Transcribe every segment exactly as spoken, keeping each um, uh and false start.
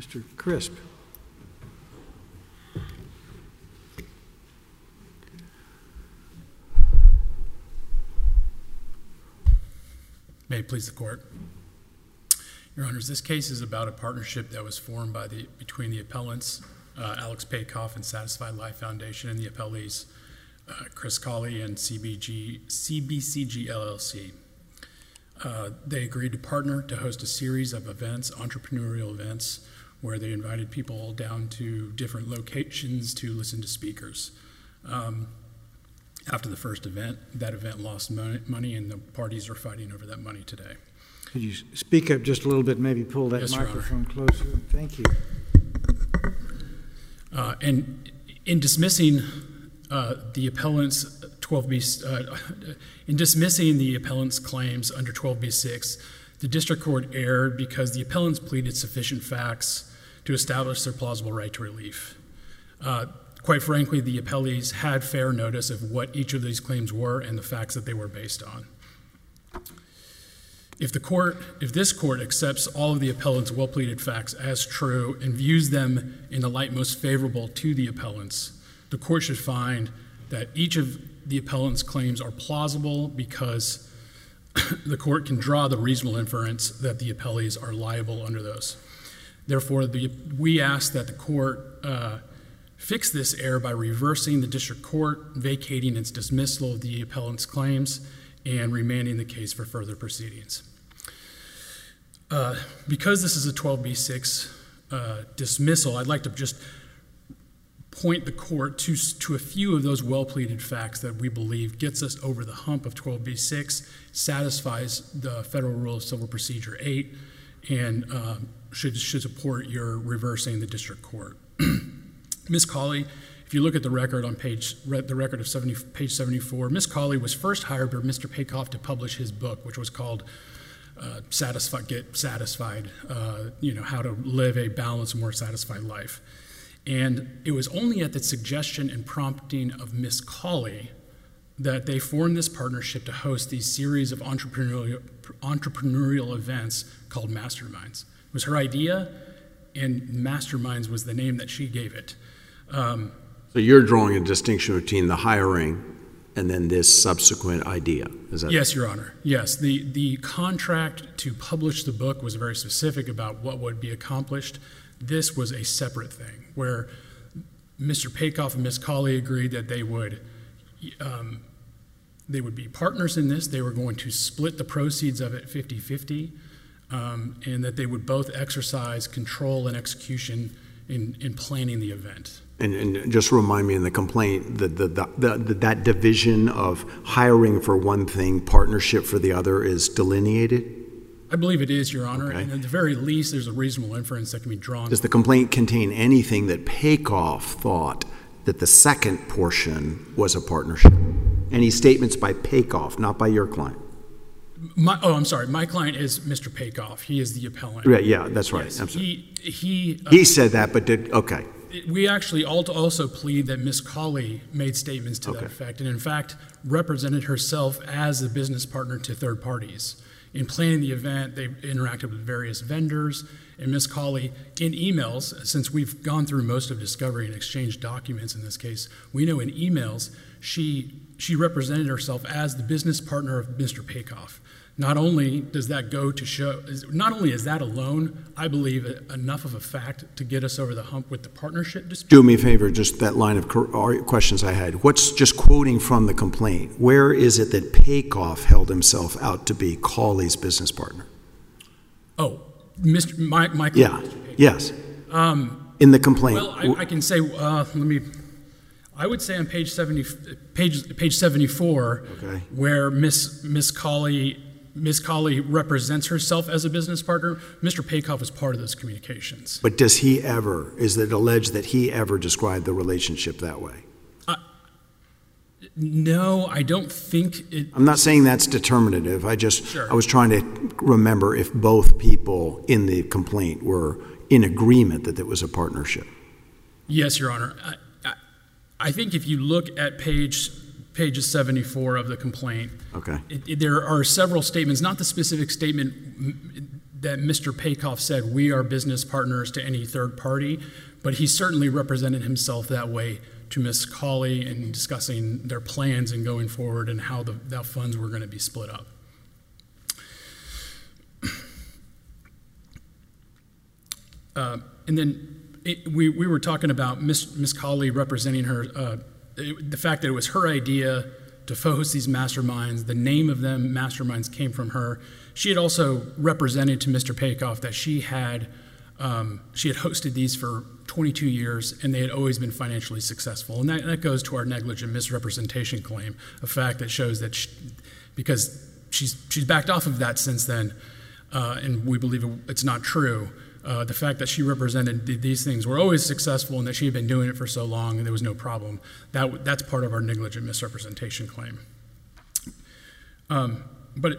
Mister Crisp. May it please the court. Your Honors, this case is about a partnership that was formed by the between the appellants, uh, Alex Pakoff and Satisfied Life Foundation, and the appellees, uh, Chris Colley and C B G, C B C G L L C. Uh, they agreed to partner to host a series of events, entrepreneurial events, where they invited people down to different locations to listen to speakers. Um, after the first event, that event lost money, money and the parties are fighting over that money today. Could you speak up just a little bit, maybe pull that Yes, microphone closer? Thank you. Uh, and in dismissing uh, the appellant's twelve B, uh, in dismissing the appellant's claims under twelve B six, the district court erred because the appellants pleaded sufficient facts to establish their plausible right to relief. Uh, quite frankly, the appellees had fair notice of what each of these claims were and the facts that they were based on. If the court, if this court accepts all of the appellant's well-pleaded facts as true and views them in the light most favorable to the appellants, the court should find that each of the appellant's claims are plausible because the court can draw the reasonable inference that the appellees are liable under those. Therefore, the, we ask that the court uh, fix this error by reversing the district court, vacating its dismissal of the appellant's claims, and remanding the case for further proceedings. Uh, because this is a twelve B six uh, dismissal, I'd like to just point the court to, to a few of those well-pleaded facts that we believe gets us over the hump of twelve B six, satisfies the Federal Rule of Civil Procedure eight, and uh, should, should support your reversing the district court. Miz Colley, if you look at the record on page, the record of seventy, page seventy-four, Miz Colley was first hired by Mister Pakoff to publish his book, which was called uh, Satisfied, Get Satisfied, uh, you know, How to Live a Balanced, More Satisfied Life. And it was only at the suggestion and prompting of Miz Colley that they formed this partnership to host these series of entrepreneurial, entrepreneurial events called Masterminds. It was her idea, and Masterminds was the name that she gave it. Um, So you're drawing a distinction between the hiring and then this subsequent idea, is that? Yes, Your Honor. Yes, the, the contract to publish the book was very specific about what would be accomplished. This was a separate thing where Mister Pakoff and Miz Colley agreed that they would um, they would be partners in this. They were going to split the proceeds of it fifty-fifty, um, and that they would both exercise control and execution in, in planning the event. And, and just remind me in the complaint that the, the, the, the, that division of hiring for one thing, partnership for the other is delineated? I believe it is, Your Honor, Okay. and at the very least, there's a reasonable inference that can be drawn. Does the complaint contain anything that Pakoff thought that the second portion was a partnership? Any statements by Pakoff, not by your client? My, oh, I'm sorry. My client is Mister Pakoff. He is the appellant. Right, yeah, that's right. Yes, I'm sorry. he he. Uh, He said that, but did, okay. We actually also plead that Miz Colley made statements to Okay. that effect, and in fact represented herself as a business partner to third parties. In planning the event, they interacted with various vendors, and Miz Colley, in emails, since we've gone through most of discovery and exchanged documents in this case, we know in emails she she represented herself as the business partner of Mister Pakoff. Not only does that go to show, not only is that alone, I believe, enough of a fact to get us over the hump with the partnership dispute. Do me a favor, just that line of questions I had. What's, just quoting from the complaint, where is it that Pakoff held himself out to be Colley's business partner? Oh, Mister My, my Yeah, yes. Um, in the complaint. Well, I, I can say, uh, let me, I would say on page seventy, page page seventy-four, okay. where Miss Miss Colley Miz Colley represents herself as a business partner. Mister Pakoff is part of those communications. But does he ever, is it alleged that he ever described the relationship that way? Uh, no, I don't think it... I'm not saying that's determinative. I just, Sure. I was trying to remember if both people in the complaint were in agreement that it was a partnership. Yes, Your Honor. I, I, I think if you look at page... pages seventy-four of the complaint. Okay. It, it, there are several statements, not the specific statement that Mister Pakoff said, we are business partners to any third party, but he certainly represented himself that way to Miz Cawley in discussing their plans and going forward and how the, the funds were going to be split up. Uh, and then it, we, we were talking about Miz Miz Cawley representing her, uh, it, the fact that it was her idea to focus these masterminds. The name of them, masterminds, came from her. She had also represented to Mister Pakoff that she had um, she had hosted these for twenty-two years, and they had always been financially successful. And that, that goes to our negligent misrepresentation claim, a fact that shows that she, because she's she's backed off of that since then, uh, and we believe it's not true. Uh, the fact that she represented th these things were always successful and that she had been doing it for so long and there was no problem, that, that's part of our negligent misrepresentation claim. Um, but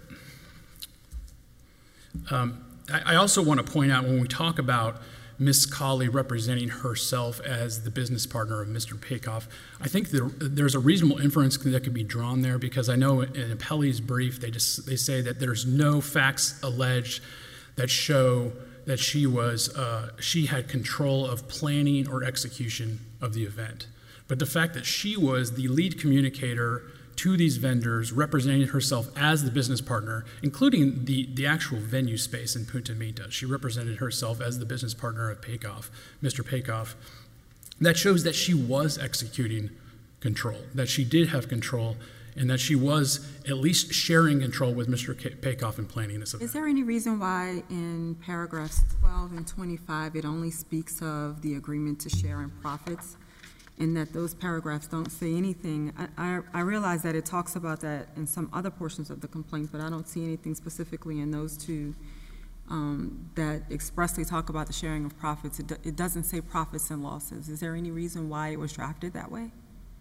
um, I, I also want to point out, when we talk about Miz Cawley representing herself as the business partner of Mister Pakoff, I think there, there's a reasonable inference that could be drawn there, because I know in Appellee's brief they just they say that there's no facts alleged that show that she was uh, she had control of planning or execution of the event. But the fact that she was the lead communicator to these vendors, representing herself as the business partner, including the, the actual venue space in Punta Mita. She represented herself as the business partner of Pakoff, Mister Pakoff. That shows that she was executing control, that she did have control, and that she was at least sharing control with Mister Pakoff in planning this event. Is there any reason why in paragraphs twelve and twenty-five it only speaks of the agreement to share in profits, and that those paragraphs don't say anything? I, I, I realize that it talks about that in some other portions of the complaint, but I don't see anything specifically in those two um, that expressly talk about the sharing of profits. It, do, it doesn't say profits and losses. Is there any reason why it was drafted that way?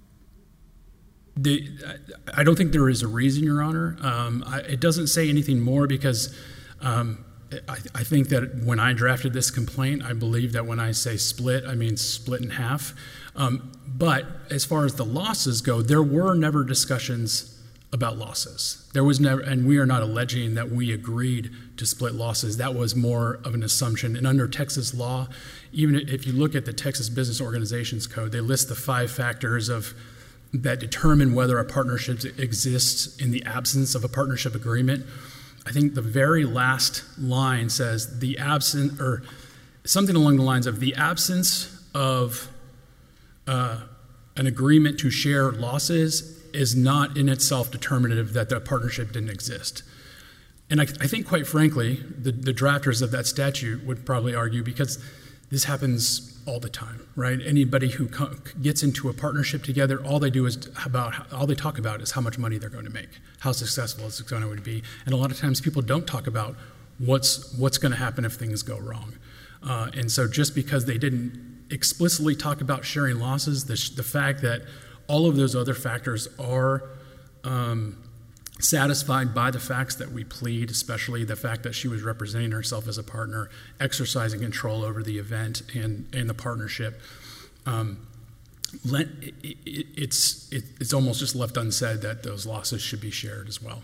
The, I don't think there is a reason, Your Honor. Um, I, it doesn't say anything more because um, I, I think that when I drafted this complaint, I believe that when I say split, I mean split in half. Um, but as far as the losses go, there were never discussions about losses. There was never, and we are not alleging that we agreed to split losses. That was more of an assumption. And under Texas law, even if you look at the Texas Business Organizations Code, they list the five factors of that determine whether a partnership exists in the absence of a partnership agreement. I think the very last line says the absent, or something along the lines of the absence of uh, an agreement to share losses is not in itself determinative that the partnership didn't exist. And I, I think, quite frankly, the, the drafters of that statute would probably argue, because this happens all the time, right? Anybody who co gets into a partnership together, all they do is about, all they talk about is how much money they're going to make, how successful it's going to be. And a lot of times people don't talk about what's, what's going to happen if things go wrong. Uh, and so just because they didn't explicitly talk about sharing losses, the, the fact that all of those other factors are um, satisfied by the facts that we plead, especially the fact that she was representing herself as a partner, exercising control over the event and, and the partnership. Um, let, it, it, it's, it, it's almost just left unsaid that those losses should be shared as well.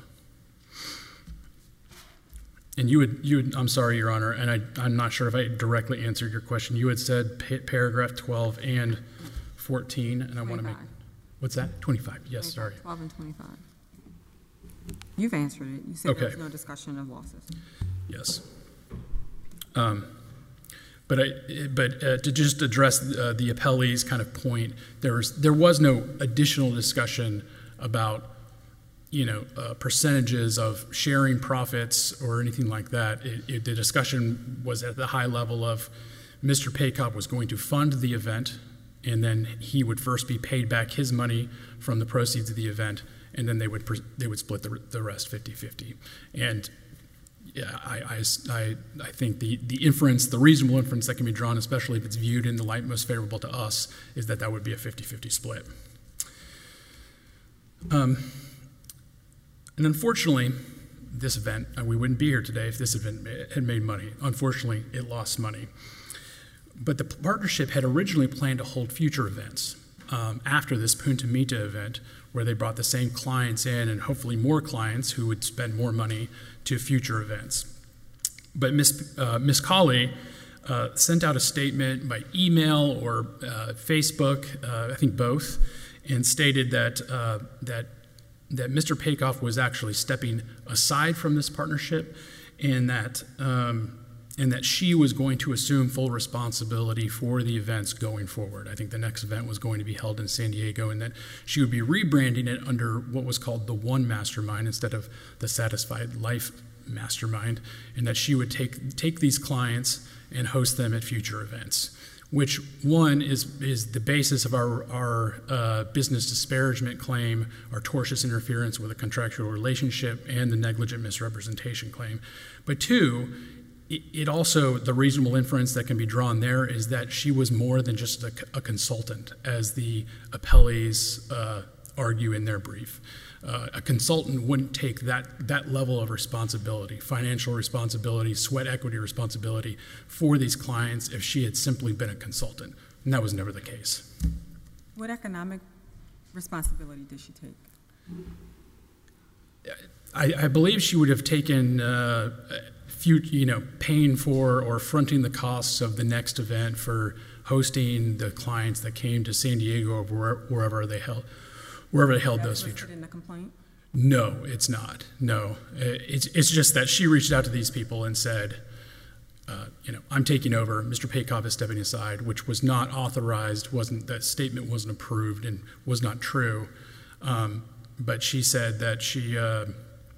And you would, you would, I'm sorry, Your Honor, and I, I'm not sure if I directly answered your question. You had said pa paragraph twelve and fourteen, and I want to make, what's that? twenty-five, yes, sorry. twelve and twenty-five. You've answered it. You said okay. There's no discussion of losses. Yes. Um, but I, but uh, to just address uh, the appellee's kind of point, there was there was no additional discussion about, you know, uh, percentages of sharing profits or anything like that. It, it, the discussion was at the high level of Mister Pakoff was going to fund the event, and then he would first be paid back his money from the proceeds of the event, and then they would they would split the, the rest fifty fifty. And yeah, I, I, I, I think the, the inference, the reasonable inference that can be drawn, especially if it's viewed in the light most favorable to us, is that that would be a fifty fifty split. Um, and unfortunately, this event, uh, we wouldn't be here today if this event had made money. Unfortunately, it lost money. But the partnership had originally planned to hold future events um, after this Punta Mita event, where they brought the same clients in and hopefully more clients who would spend more money to future events. But Miz Uh, Miz Colley uh, sent out a statement by email or uh, Facebook, uh, I think both, and stated that uh, that that Mister Pakoff was actually stepping aside from this partnership, and that um, and that she was going to assume full responsibility for the events going forward. I think the next event was going to be held in San Diego, and that she would be rebranding it under what was called the One Mastermind instead of the Satisfied Life Mastermind, and that she would take take these clients and host them at future events, which one is is the basis of our, our uh, business disparagement claim, our tortious interference with a contractual relationship, and the negligent misrepresentation claim. But two, it, it also, the reasonable inference that can be drawn there is that she was more than just a, a consultant, as the appellees uh, argue in their brief. Uh, a consultant wouldn't take that, that level of responsibility, financial responsibility, sweat equity responsibility for these clients if she had simply been a consultant. And that was never the case. What economic responsibility did she take? I, I believe she would have taken uh, few, you know, paying for or fronting the costs of the next event for hosting the clients that came to San Diego or where, wherever they held. Wherever they held those future. In the complaint? No, it's not. No, it's it's just that she reached out to these people and said, uh, you know, I'm taking over. Mister Pakoff is stepping aside, which was not authorized. wasn't That statement wasn't approved and was not true. Um, but she said that she uh,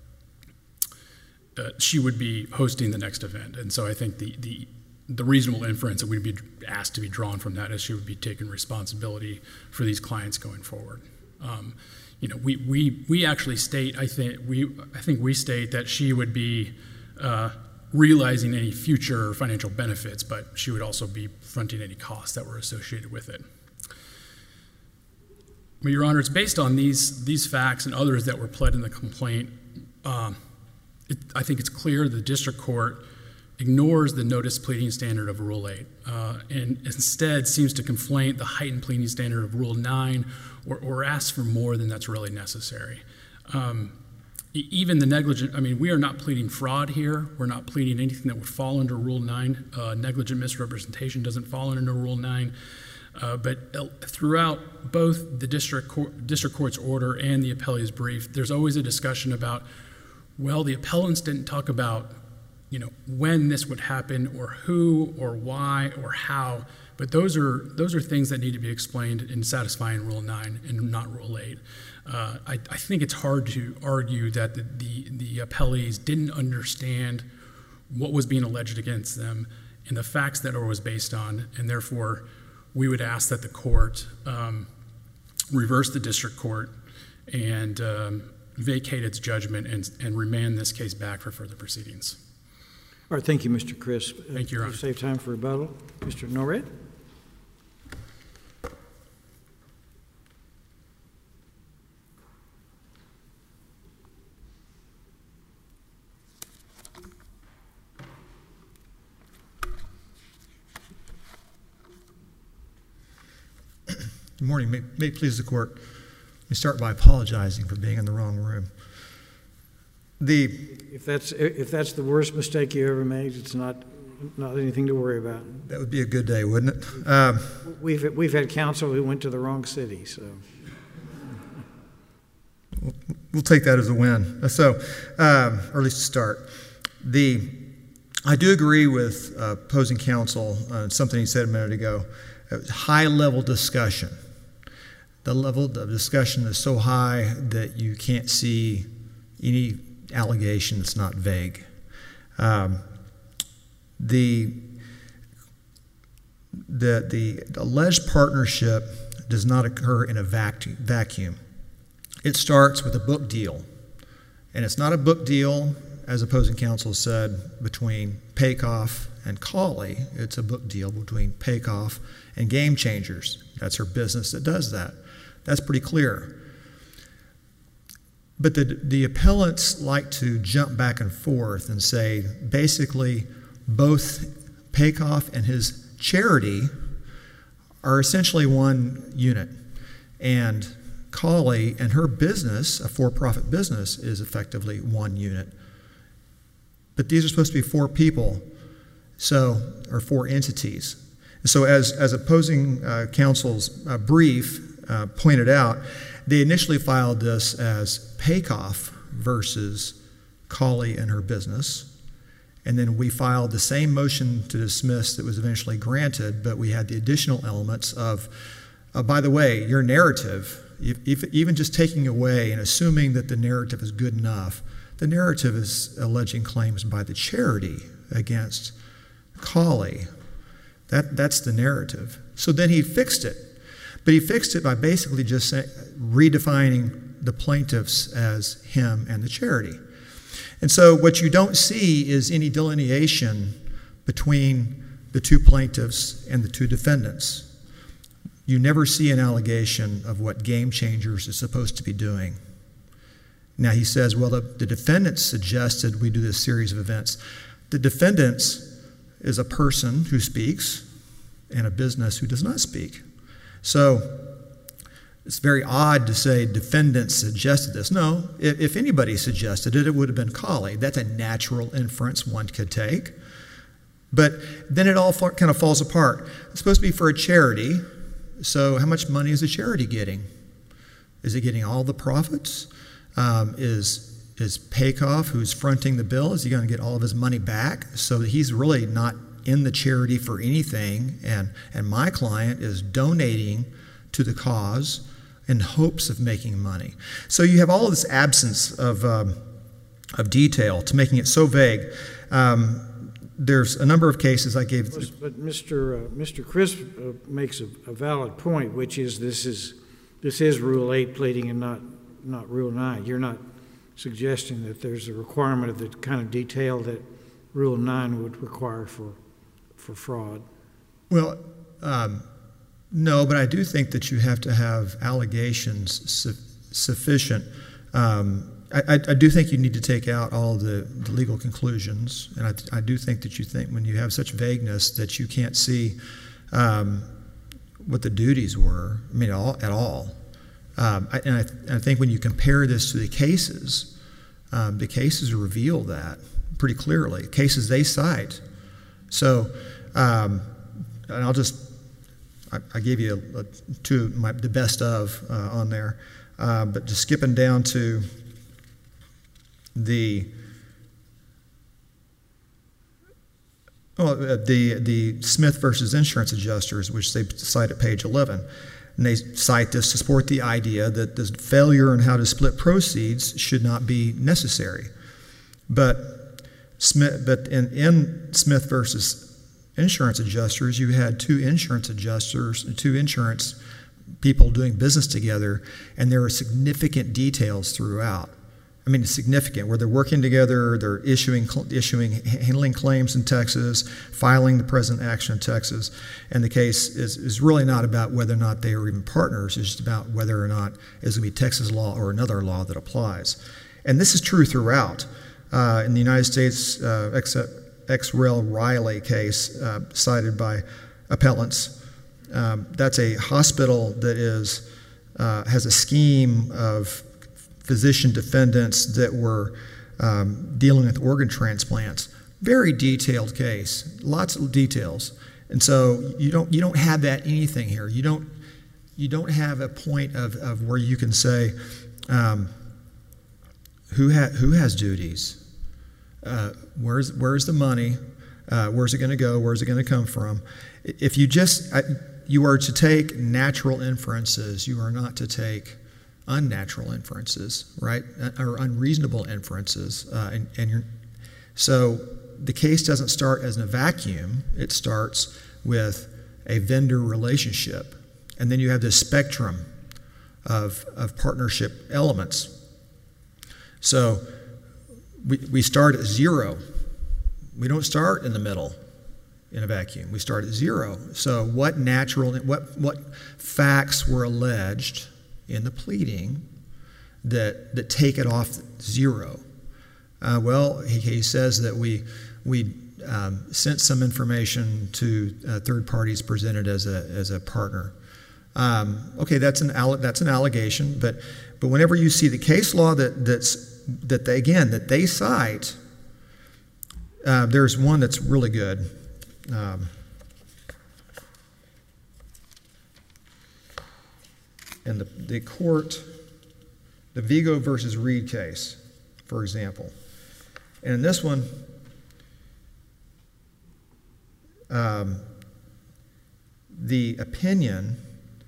uh, she would be hosting the next event, and so I think the the the reasonable inference that we'd be asked to be drawn from that is she would be taking responsibility for these clients going forward. Um, you know, we, we, we actually state, I think we, I think we state that she would be uh, realizing any future financial benefits, but she would also be fronting any costs that were associated with it. But Your Honor, it's based on these, these facts and others that were pled in the complaint. Um, it, I think it's clear the district court ignores the notice pleading standard of Rule eight uh, and instead seems to conflate the heightened pleading standard of Rule nine or, or asks for more than that's really necessary. Um, e even the negligent, I mean, we are not pleading fraud here. We're not pleading anything that would fall under Rule nine. Uh, negligent misrepresentation doesn't fall under Rule nine. Uh, but uh, throughout both the district, court, district court's order and the appellee's brief, there's always a discussion about, well, the appellants didn't talk about you know, when this would happen or who or why or how, but those are those are things that need to be explained in satisfying Rule nine and not Rule eight. Uh, I, I think it's hard to argue that the, the, the appellees didn't understand what was being alleged against them and the facts that it was based on, and therefore we would ask that the court um, reverse the district court and um, vacate its judgment and, and remand this case back for further proceedings. All right, thank you, Mister Crisp. Thank you, Your Honor. Save time for rebuttal. Mister Norred? Good morning. May, may it please the court. Let me start by apologizing for being in the wrong room. The If that's if that's the worst mistake you ever made, it's not not anything to worry about. That would be a good day, wouldn't it? Um, we've we've had counsel who went to the wrong city, so we'll, we'll take that as a win. So, um, or at least to start. The I do agree with uh, opposing counsel on something he said a minute ago. It was high level discussion. The level of discussion is so high that you can't see any allegation that's not vague. Um, the, the, the alleged partnership does not occur in a vacu- vacuum. It starts with a book deal. And it's not a book deal, as opposing counsel said, between Pakoff and Colley. It's a book deal between Pakoff and Game Changers. That's her business that does that. That's pretty clear. But the, the appellants like to jump back and forth and say, basically, both Pakoff and his charity are essentially one unit. And Colley and her business, a for-profit business, is effectively one unit. but these are supposed to be four people, so or four entities. So as, as opposing uh, counsel's uh, brief uh, pointed out, they initially filed this as Paycoff versus Cawley and her business. And then we filed the same motion to dismiss that was eventually granted, but we had the additional elements of, uh, by the way, your narrative, if, if, even just taking away and assuming that the narrative is good enough, the narrative is alleging claims by the charity against Cawley. That, that's the narrative. So then he fixed it. But he fixed it by basically just say, redefining the plaintiffs as him and the charity. And so what you don't see is any delineation between the two plaintiffs and the two defendants. You never see an allegation of what Game Changers is supposed to be doing. Now he says, well, the, the defendants suggested we do this series of events. The defendants is a person who speaks and a business who does not speak. So it's very odd to say defendants suggested this. No, if, if anybody suggested it, it would have been Cawley. That's a natural inference one could take. But then it all fa- kind of falls apart. It's supposed to be for a charity. So how much money is the charity getting? Is it getting all the profits? Um, is is Paycoff, who's fronting the bill, is he going to get all of his money back? So that he's really not in the charity for anything, and, and my client is donating to the cause in hopes of making money. So you have all of this absence of, um, of detail to making it so vague. Um, there's a number of cases I gave. But, but Mister Uh, Mister Crisp uh, makes a, a valid point, which is this is this is Rule eight pleading and not not Rule nine. You're not suggesting that there's a requirement of the kind of detail that Rule nine would require for for fraud. Well, um, no, but I do think that you have to have allegations su- sufficient. Um, I, I do think you need to take out all the, the legal conclusions, and I, I do think that you think when you have such vagueness that you can't see um, what the duties were, I mean, all, at all. Um, I, and, I, and I think when you compare this to the cases, um, the cases reveal that pretty clearly, cases they cite. So, um, and I'll just, I, I gave you a, a, two, my, the best of uh, on there, uh, but just skipping down to the well, the the Smith versus insurance adjusters, which they cite at page eleven, and they cite this to support the idea that the failure in how to split proceeds should not be necessary. But Smith, but in, in Smith versus insurance adjusters, you had two insurance adjusters, two insurance people doing business together, and there are significant details throughout. I mean, it's significant, where they're working together, they're issuing, issuing, handling claims in Texas, filing the present action in Texas, and the case is, is really not about whether or not they are even partners, it's just about whether or not it's going to be Texas law or another law that applies. And this is true throughout. Uh, in the United States, uh, X R L Riley case uh, cited by appellants, um, that's a hospital that is uh, has a scheme of physician defendants that were um, dealing with organ transplants. Very detailed case, lots of details, and so you don't you don't have that anything here. You don't you don't have a point of, of where you can say um, who ha- who has duties, uh, where's where's the money, uh, where's it going to go, where's it going to come from. If you just I, you are to take natural inferences, you are not to take unnatural inferences, right, or unreasonable inferences, uh, and, and you're, so the case doesn't start as in a vacuum. It starts with a vendor relationship, and then you have this spectrum of of partnership elements. So we we start at zero. We don't start in the middle in a vacuum. We start at zero. So what natural what what facts were alleged in the pleading that that take it off zero? Uh, well, he, he says that we we um, sent some information to uh, third parties presented as a as a partner. Um, okay, that's an alle- that's an allegation, but but whenever you see the case law that that's that they again that they cite, uh, there's one that's really good. Um, in the, the court, the Vigo versus Reed case, for example. And in this one, um, the opinion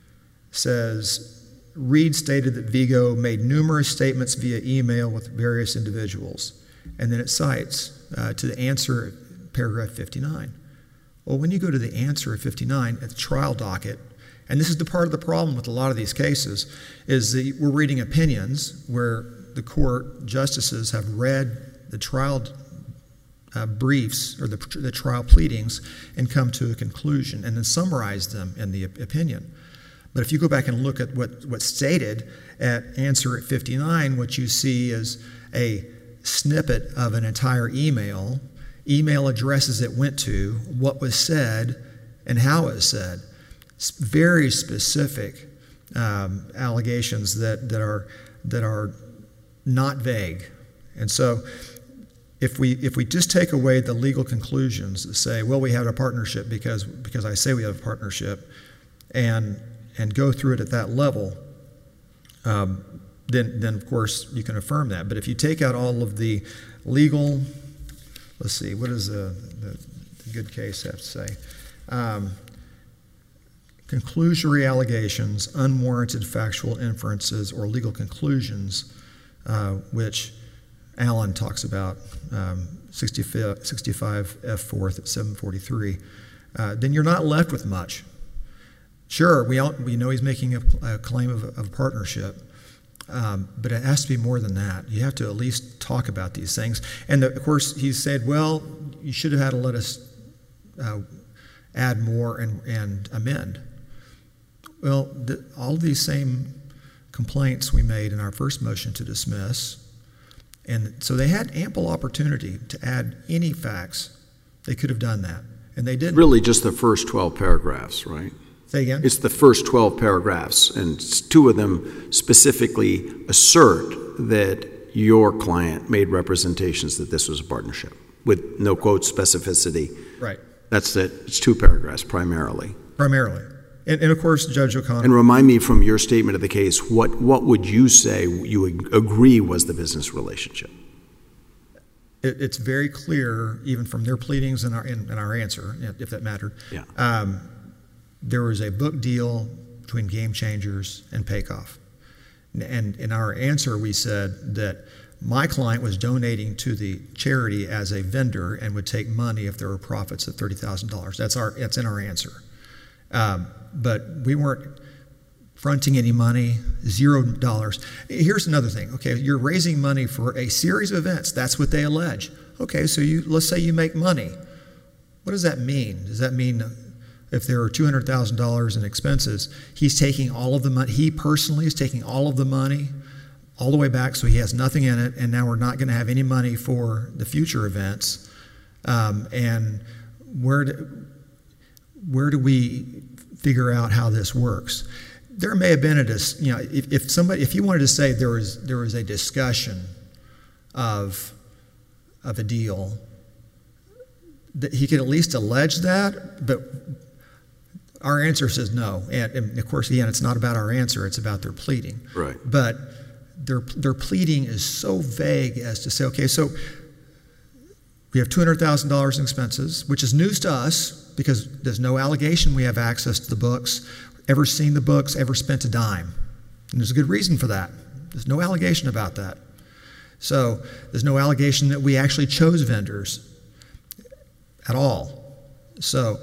says, Reed stated that Vigo made numerous statements via email with various individuals. And then it cites uh, to the answer, paragraph fifty-nine. Well, when you go to the answer of fifty-nine at the trial docket, and this is the part of the problem with a lot of these cases, is that we're reading opinions where the court justices have read the trial uh, briefs or the, the trial pleadings and come to a conclusion and then summarize them in the opinion. But if you go back and look at what, what's stated at answer at fifty-nine, what you see is a snippet of an entire email, email addresses it went to, what was said, and how it was said. It's very specific um, allegations that, that are that are not vague. And so if we if we just take away the legal conclusions that say, well, we have a partnership because because I say we have a partnership, and and go through it at that level, um, then, then of course you can affirm that. But if you take out all of the legal, let's see, what does the, the, the good case have to say? Um, conclusory allegations, unwarranted factual inferences, or legal conclusions, uh, which Allen talks about, um, sixty-five F fourth at seven forty-three, uh, then you're not left with much. Sure, we all, we know he's making a, a claim of, of partnership, um, but it has to be more than that. You have to at least talk about these things. And the, of course, he said, well, you should have had to let us uh, add more and, and amend. Well, the, all these same complaints we made in our first motion to dismiss, and so they had ample opportunity to add any facts. They could have done that, and they didn't. Really just the first twelve paragraphs, right? Say again? It's the first twelve paragraphs, and two of them specifically assert that your client made representations that this was a partnership with no quote specificity. Right. That's it. It's two paragraphs primarily. Primarily. And, and of course, Judge O'Connor. And remind me from your statement of the case, what, what would you say you would agree was the business relationship? It, it's very clear, even from their pleadings and our, in, in our answer, if that mattered. Yeah. Um, there was a book deal between Game Changers and Paycoff. And in our answer, we said that my client was donating to the charity as a vendor and would take money if there were profits of thirty thousand dollars. That's our, that's in our answer. Um, but we weren't fronting any money, zero dollars. Here's another thing. Okay, you're raising money for a series of events. That's what they allege. Okay, so you let's say you make money. What does that mean? Does that mean if there are two hundred thousand dollars in expenses, he's taking all of the money, he personally is taking all of the money all the way back, so he has nothing in it, and now we're not going to have any money for the future events. Um, and where do, where do we figure out how this works? There may have been a dis, you know, if, if somebody, if you wanted to say there was there was a discussion of of a deal, that he could at least allege that, but our answer says no. And, and of course, again, it's not about our answer; it's about their pleading. Right. But their their pleading is so vague as to say, okay, so we have two hundred thousand dollars in expenses, which is news to us because there's no allegation we have access to the books, ever seen the books, ever spent a dime. And there's a good reason for that. There's no allegation about that. So there's no allegation that we actually chose vendors at all. So,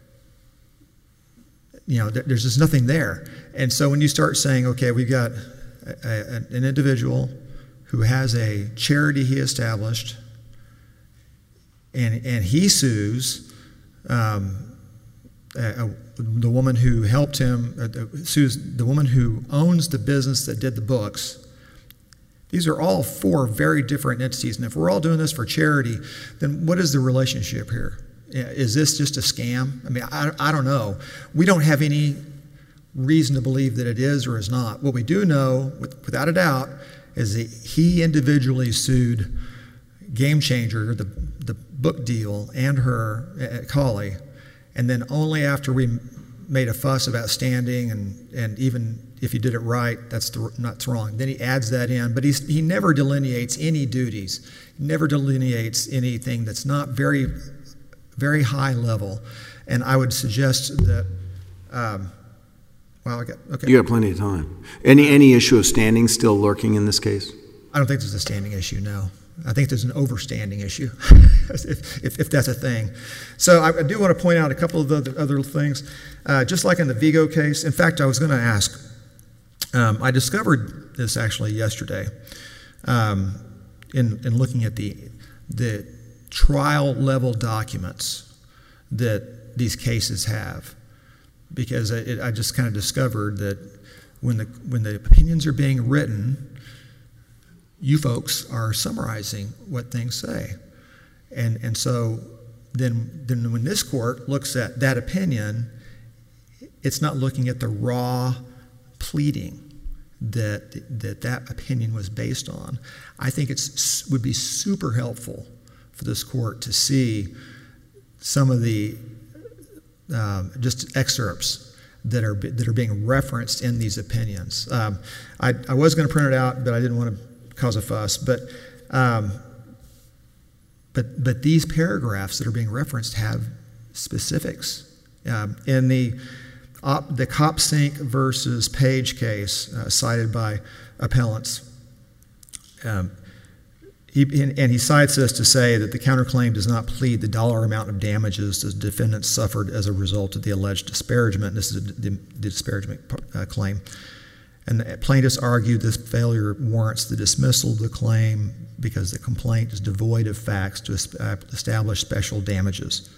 you know, there's just nothing there. And so when you start saying, okay, we've got a, a, an individual who has a charity he established, and and he sues um, a, a, the woman who helped him, uh, sues the woman who owns the business that did the books. These are all four very different entities, and if we're all doing this for charity, then what is the relationship here? Is this just a scam? I mean, I, I don't know. We don't have any reason to believe that it is or is not. What we do know, with, without a doubt, is that he individually sued Game Changer, the, the, book deal and her at Cawley, and then only after we made a fuss about standing and, and even if he did it right, that's the, not wrong. Then he adds that in, but he's, he never delineates any duties, never delineates anything that's not very, very high level. And I would suggest that, um, well, I got, okay. You got plenty of time. Any, any issue of standing still lurking in this case? I don't think there's a standing issue, no. I think there's an overstanding issue, if, if, if that's a thing. So I, I do want to point out a couple of other, other things. Uh, just like in the Vigo case, in fact, I was going to ask, um, I discovered this actually yesterday um, in, in looking at the, the trial level documents that these cases have, because it, I just kind of discovered that when the, when the opinions are being written, you folks are summarizing what things say. And and so then, then when this court looks at that opinion, it's not looking at the raw pleading that that, that opinion was based on. I think it would be super helpful for this court to see some of the um, just excerpts that are that are being referenced in these opinions. Um, I, I was going to print it out, but I didn't want to cause a fuss, but um, but but these paragraphs that are being referenced have specifics. Um, in the op, the Copsink versus Page case uh, cited by appellants, um, he, and he cites this to say that the counterclaim does not plead the dollar amount of damages the defendant suffered as a result of the alleged disparagement. This is the, the disparagement uh, claim. And the plaintiffs argued this failure warrants the dismissal of the claim because the complaint is devoid of facts to establish special damages.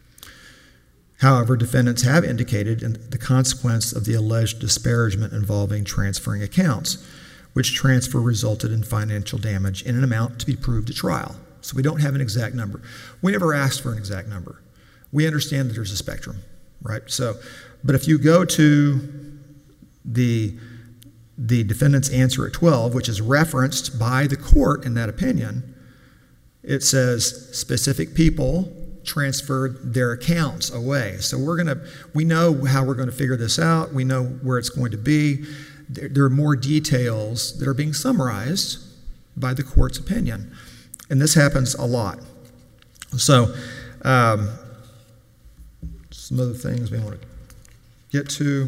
However, defendants have indicated in the consequence of the alleged disparagement involving transferring accounts, which transfer resulted in financial damage in an amount to be proved at trial. So we don't have an exact number. We never asked for an exact number. We understand that there's a spectrum, right? So, but if you go to the the defendant's answer at twelve, which is referenced by the court in that opinion, it says specific people transferred their accounts away. So we're going to, we know how we're going to figure this out. We know where it's going to be. There, there are more details that are being summarized by the court's opinion. And this happens a lot. So um, some other things we want to get to.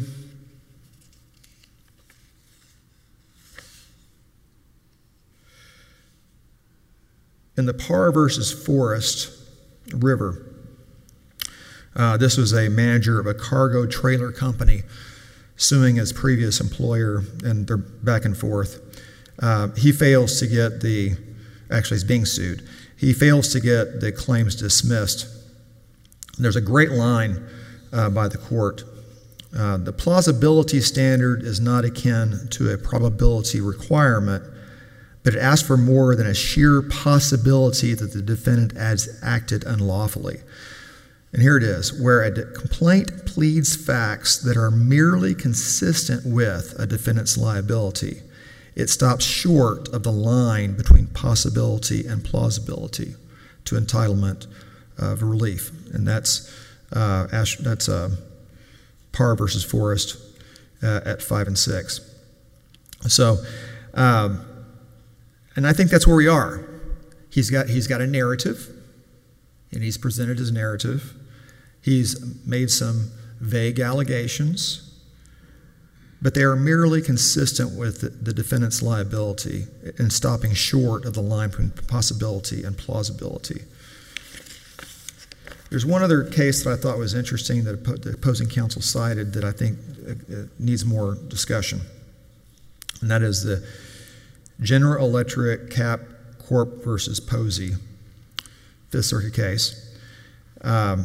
In the Parr versus Forest River, uh, this was a manager of a cargo trailer company suing his previous employer, and they're back and forth. Uh, he fails to get the, actually he's being sued. He fails to get the claims dismissed. There's a great line uh, by the court. Uh, the plausibility standard is not akin to a probability requirement, but it asks for more than a sheer possibility that the defendant has acted unlawfully. And here it is, where a complaint pleads facts that are merely consistent with a defendant's liability, it stops short of the line between possibility and plausibility to entitlement of relief. And that's uh, Ash, that's uh, Parr versus Forest uh, at five and six. So, um, and I think that's where we are. He's got he's got a narrative, and he's presented his narrative. He's made some vague allegations, but they are merely consistent with the, the defendant's liability and stopping short of the line between possibility and plausibility. There's one other case that I thought was interesting that the opposing counsel cited that I think needs more discussion, and that is the General Electric Cap Corp versus Posey, Fifth Circuit case. Um,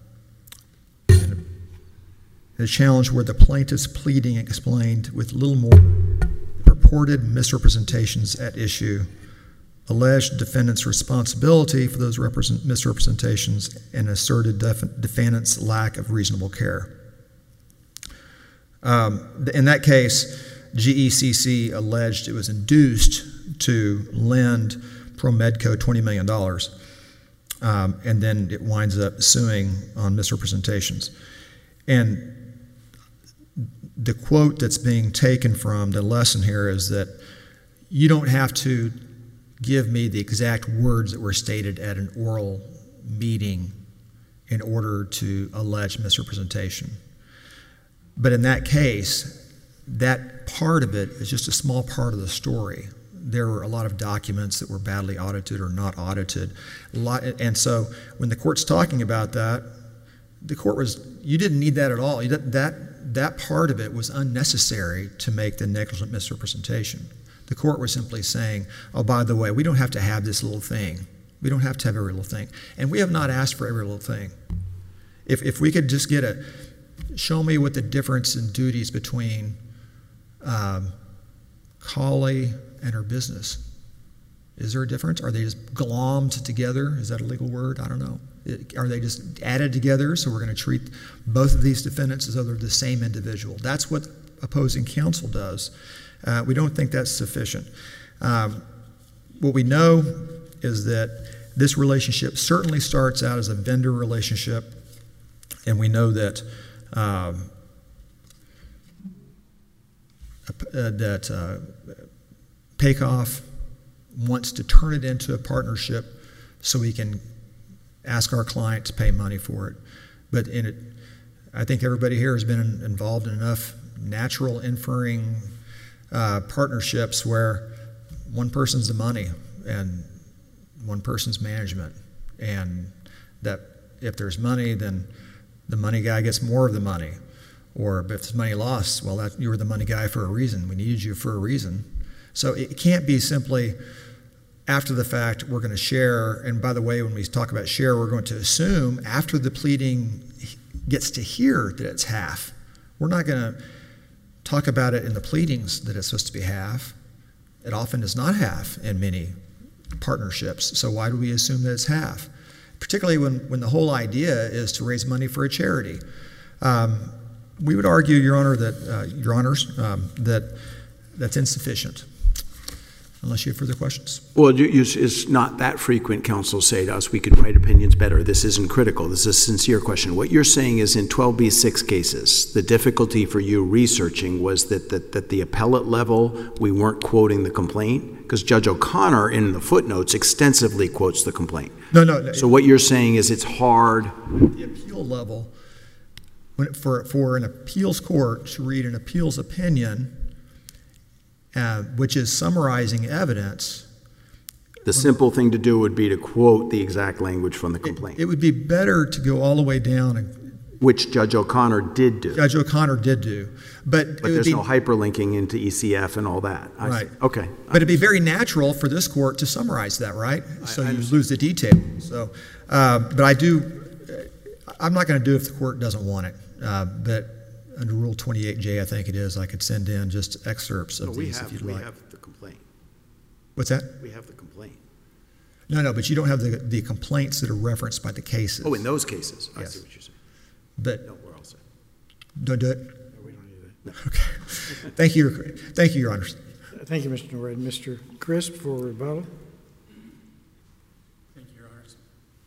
a challenge where the plaintiff's pleading explained with little more purported misrepresentations at issue, alleged defendant's responsibility for those represent, misrepresentations, and asserted def, defendant's lack of reasonable care. Um, in that case, G E C C alleged it was induced to lend ProMedco twenty million dollars. um, and then it winds up suing on misrepresentations. And the quote that's being taken from the lesson here is that you don't have to give me the exact words that were stated at an oral meeting in order to allege misrepresentation. But in that case, that part of it is just a small part of the story. There were a lot of documents that were badly audited or not audited. A lot, and so when the court's talking about that, the court was, you didn't need that at all. You didn't, that, that part of it was unnecessary to make the negligent misrepresentation. The court was simply saying, oh, by the way, we don't have to have this little thing. We don't have to have every little thing. And we have not asked for every little thing. If, if we could just get a, show me what the difference in duties between um, Colley and her business. Is there a difference? Are they just glommed together? Is that a legal word? I don't know. It, are they just added together? So we're going to treat both of these defendants as though they're the same individual. That's what opposing counsel does. Uh, we don't think that's sufficient. Um, what we know is that this relationship certainly starts out as a vendor relationship, and we know that um, uh, that uh, Paikoff wants to turn it into a partnership so he can ask our client to pay money for it. But in it, I think everybody here has been involved in enough natural inferring uh, partnerships where one person's the money and one person's management, and that if there's money, then the money guy gets more of the money. Or if there's money lost, well, that, you were the money guy for a reason. We needed you for a reason. So it can't be simply after the fact we're going to share, and by the way, when we talk about share, we're going to assume after the pleading gets to hear that it's half. We're not going to talk about it in the pleadings that it's supposed to be half. It often is not half in many partnerships. So why do we assume that it's half? Particularly when, when the whole idea is to raise money for a charity. Um, we would argue, Your Honor, that uh, Your Honors, um, that that's insufficient. Unless you have further questions. Well, you, you, it's not that frequent counsel say to us, we could write opinions better. This isn't critical. This is a sincere question. What you're saying is in twelve B six cases, the difficulty for you researching was that, that, that the appellate level, we weren't quoting the complaint? Because Judge O'Connor, in the footnotes, extensively quotes the complaint. No, no. no so what you're saying is it's hard. The appeal level, when, for, for an appeals court to read an appeals opinion, Uh, which is summarizing evidence. The simple thing to do would be to quote the exact language from the complaint. It, it would be better to go all the way down. And, which Judge O'Connor did do. Judge O'Connor did do. But, but there's be, no hyperlinking into E C F and all that. I right. See. Okay. But it'd be very natural for this court to summarize that, right? So I, I you lose the detail. So, uh, but I do, I'm not going to do it if the court doesn't want it. Uh, but under Rule twenty-eight J, I think it is, I could send in just excerpts of no, these have, if you'd we like. We have the complaint. What's that? We have the complaint. No, no, but you don't have the, the complaints that are referenced by the cases. Oh, in those cases. I yes. see what you're saying. But no, we're all set. Don't do it? No, we don't need that. No. Okay. Thank you, thank you, Your Honors. Thank you, Mister Norred. Mister Crisp for rebuttal. Thank you, Your Honors.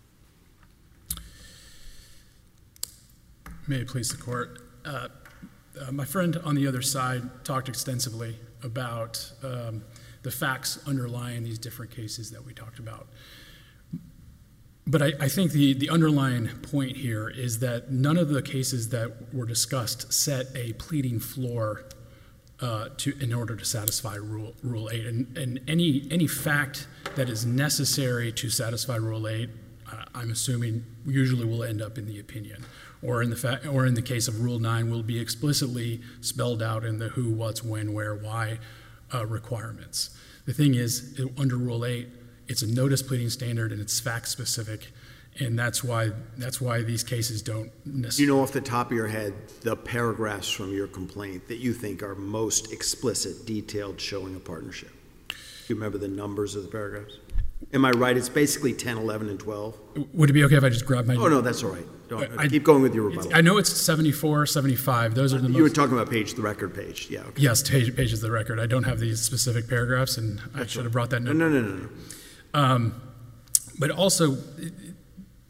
May it please the court. Uh, uh, my friend on the other side talked extensively about um, the facts underlying these different cases that we talked about. But I, I think the, the underlying point here is that none of the cases that were discussed set a pleading floor uh, to in order to satisfy Rule Rule eight, and, and any any fact that is necessary to satisfy Rule eight, uh, I'm assuming usually will end up in the opinion, or in the fact, or in the case of Rule nine, will be explicitly spelled out in the who, what's, when, where, why uh, requirements. The thing is, it, under Rule eight, it's a notice pleading standard and it's fact specific, and that's why that's why these cases don't necessarily. You know off the top of your head the paragraphs from your complaint that you think are most explicit, detailed, showing a partnership? Do you remember the numbers of the paragraphs? Am I right? It's basically ten, eleven, and twelve. Would it be okay if I just grab my? Oh no, that's all right. Don't, I, keep going with your rebuttal. I know it's seventy-four, seventy-five. Those are the. You most, were talking about page, the record page. Yeah. Okay. Yes, page, pages of the record. I don't have these specific paragraphs, and I should have brought that note. No, no, no, no, no. Um, but also,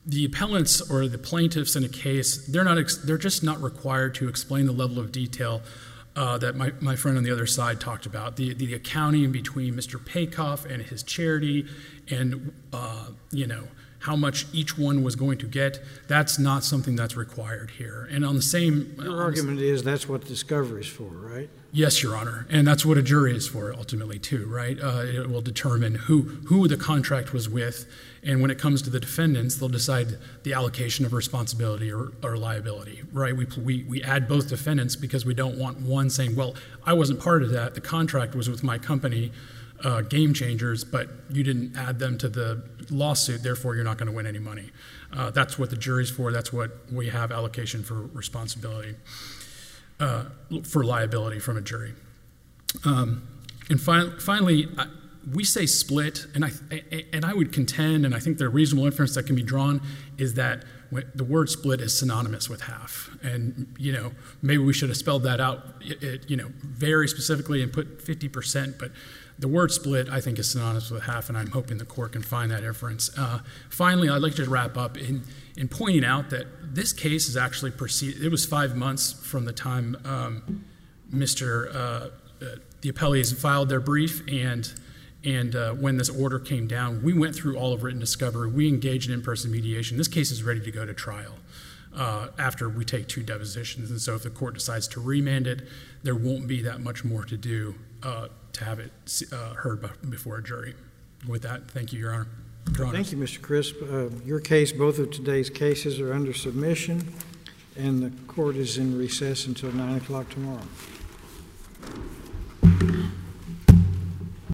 the appellants or the plaintiffs in a case, they're not, ex- they're just not required to explain the level of detail uh, that my, my friend on the other side talked about. The, the accounting between Mister Paykoff and his charity and, uh, you know, how much each one was going to get, that's not something that's required here. And on the same... Your argument is that's what discovery is for, right? Yes, Your Honor, and that's what a jury is for ultimately too, right? Uh, it will determine who, who the contract was with, and when it comes to the defendants, they'll decide the allocation of responsibility or, or liability, right? We, we, we add both defendants because we don't want one saying, well, I wasn't part of that, the contract was with my company, uh, Game Changers, but you didn't add them to the lawsuit, therefore you're not going to win any money. Uh, that's what the jury's for, that's what we have allocation for responsibility. Uh, for liability from a jury. Um, and fi- finally, I, we say split, and I, and I would contend, and I think the reasonable inference that can be drawn is that the word split is synonymous with half. And, you know, maybe we should have spelled that out, it, it, you know, very specifically and put fifty percent, but the word split, I think, is synonymous with half, and I'm hoping the court can find that inference. Uh, finally, I'd like to wrap up in, in pointing out that this case is actually proceeded. It was five months from the time um, Mister Uh, uh, the appellees filed their brief, and and uh, when this order came down, we went through all of written discovery. We engaged in in-person mediation. This case is ready to go to trial uh, after we take two depositions. And so if the court decides to remand it, there won't be that much more to do uh, to have it uh, heard by, before a jury. With that, thank you, Your Honor. Your Honor. Thank you, Mister Crisp. Uh, your case, both of today's cases are under submission, and the court is in recess until nine o'clock tomorrow.